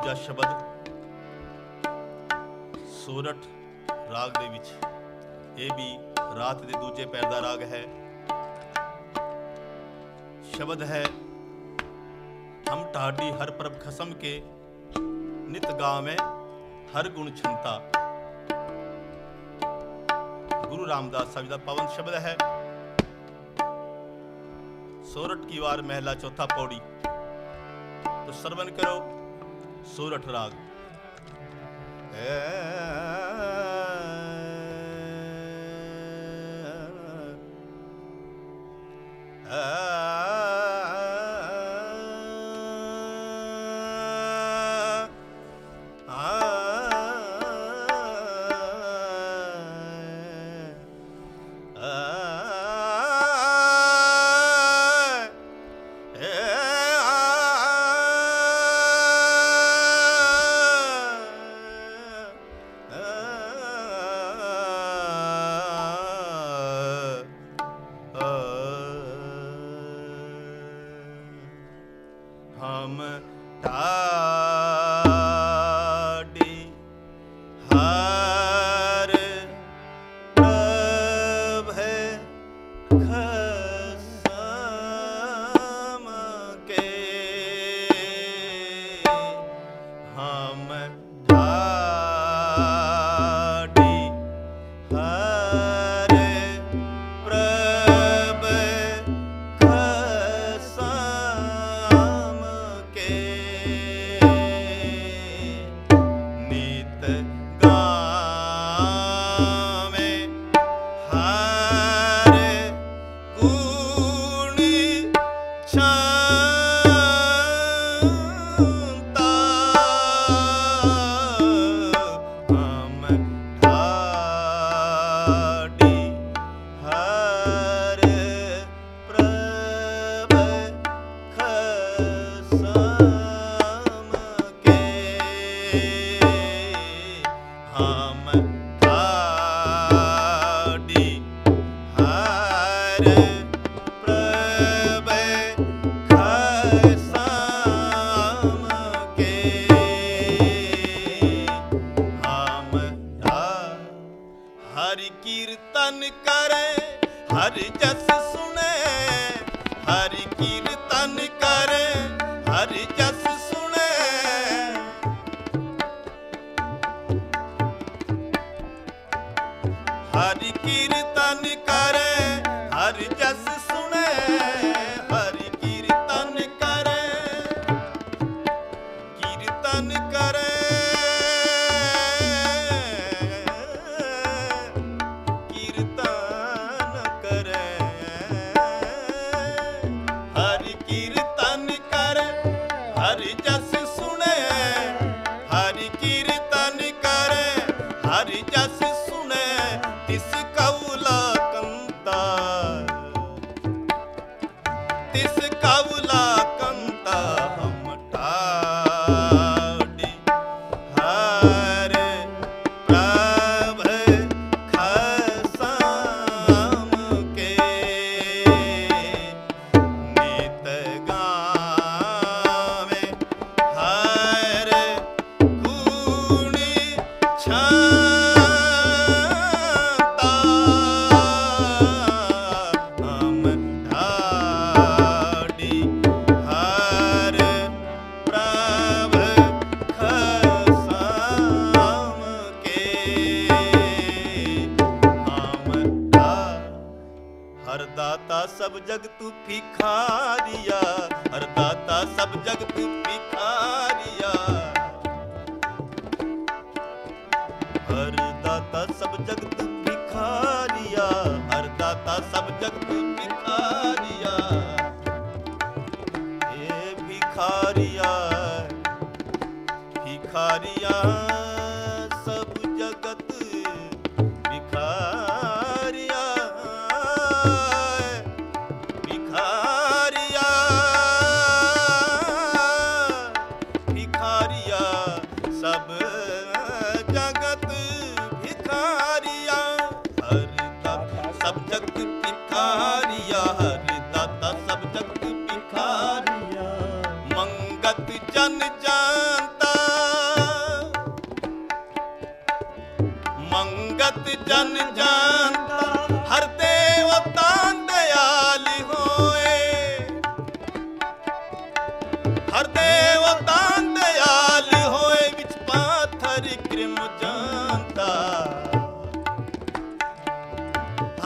दूजा शब्द सोरठ राग दे विच, ये भी रात दे दूजे पैर दा राग है। शब्द है हम ढाडी हर प्रभ खसम के, नित गावे हर गुण छंता। गुरु रामदास साहब का पावन शब्द है। सोरठ की वार महला चौथा पौड़ी। तो श्रवण करो सोरठ राग। हम ढाडी हर प्रभ खसम के, हम ढाडी हर प्रभ खसम के, नित गावे हर गुण छंता। हम ढाडी हर प्रभ खसम के, हम ढाडी हर प्रभ खसम के, हम हरि कीर्तन करे हरि जस सुने, हरि कीर्तन करे हरि जस सुने, हरि कीर्तन करे हरि जस सुने, हरि कीर्तन करे, कीर्तन करे, कीर्तन करे, हरि कीर्तन करे हरि जस सुने, हरि कीर्तन करे हरि जस सुने, तिस कौला कंता, तिस कौला कंता। हम ढाडी हर प्रभ खसम के, नित गावे हर गुण छंता। हम ढाडी हर प्रभ खसम के, हम हर दाता सब जग तू भिखारिया, हर दाता सब जग तू भिखारिया, हर दाता सब जग तू भिखारिया, हर दाता सब जग तू भिखारिया। ए भिखारिया भिखारिया सब जगत भिखारिया, भिखारिया भिखारिया सब जगत भिखारिया, हर दाता सब जगत भिखारिया, हर दाता सब जगत भिखारिया। मंगत जन जानता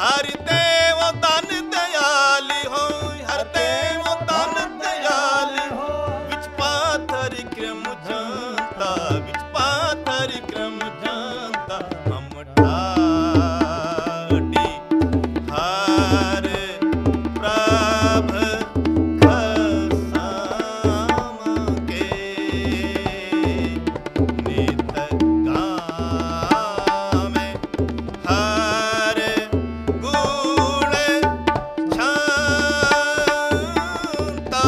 हरि देव तन दयाली हो, हर देव तन दयाली हो, विच पाथर क्रम जानता, विच पाथर क्रम जानता, हम ठाडी हर प्रभ खसम के नित गावे हर गुण छांता,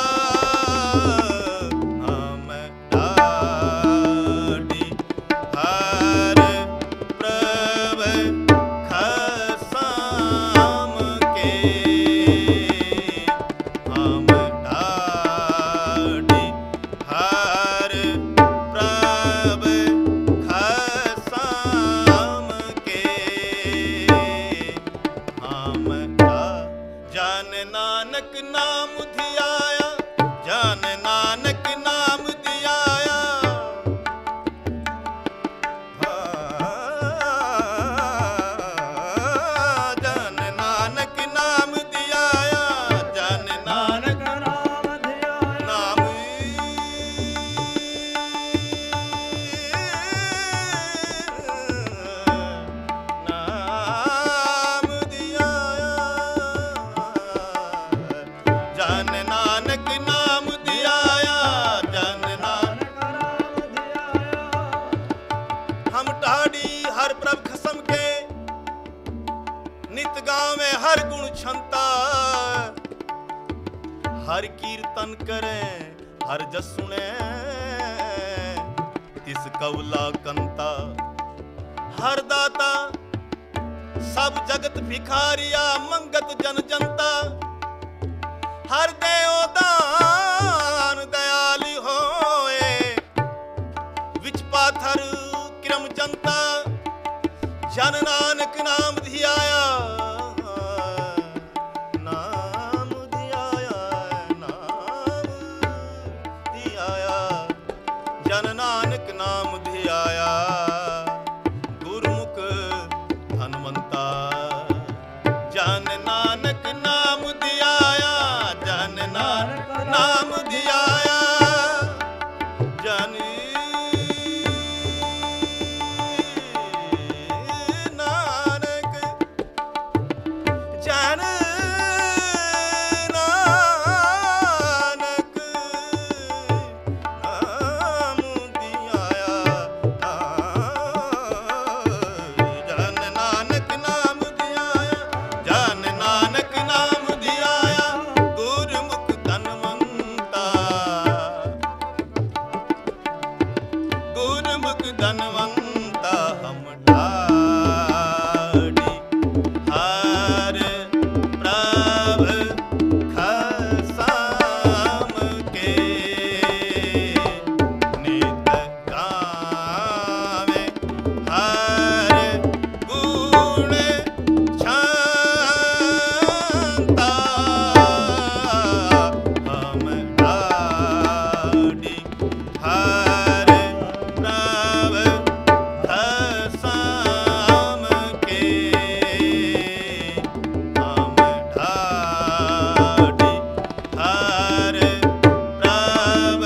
हम ठाडी हर प्रभ खसम के, हम ठाडी हर प्रभ खसम के, हम जान नानक नाम धियाया, जान नानक नाम धियाया, जान नानक नाम धियाया, जान नानक नाम धियाया, नाम नाम धियाया, जान नानक नाम धियाया, जान नानक नाम धियाया। हम ठाडी हर प्रभ खसम के, नित गावे हर गुण छंता, हर कीर्तन करे हर जस सुने, तिस कवला कंता, हर दाता सब जगत भिखारिया, मंगत जन जनता, हर देव दान दयाली होए, विच पाथर क्रम जनता, जन नानक नाम धियाया, नाम धियाया, नाम धियाया, जन नानक नाम धियाया, गुरुमुख धनवंता, जन नानक नाम धियाया, जन नानक नाम धियाया, जन नानक, जन नानक नाम धियाया, जन नानक नाम धियाया, जन नानक नाम धियाया, गुरमुख धनवंता, गुरमुख धनवंता, हम ठाडी हर प्रभ खसम के, नित गावे हर गुण छांता, हम ठाडी हर प्रभ खसम के, हम ठाडी हर प्रभ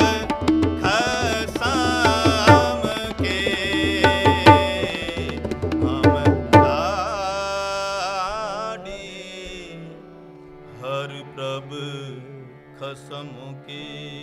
खसम के, हम ठाडी हर प्रभ खसम के।